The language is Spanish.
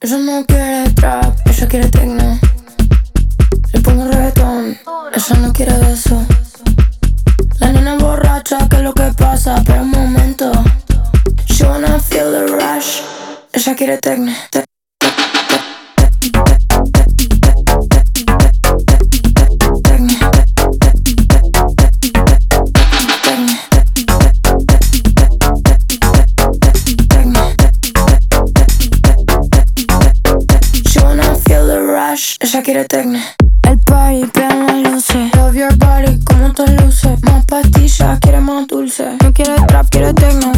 Ella no quiere trap, ella quiere techno. Le pongo reggaetón, ella no quiere de eso. La nena borracha, ¿qué es lo que pasa? Pero un momento. She wanna feel the rush. Ella quiere techno. Ella quiere techno. El party, vean las luces. Love your body, como te luces. Más pastillas, quiere más dulce. No quiere trap, quiere techno.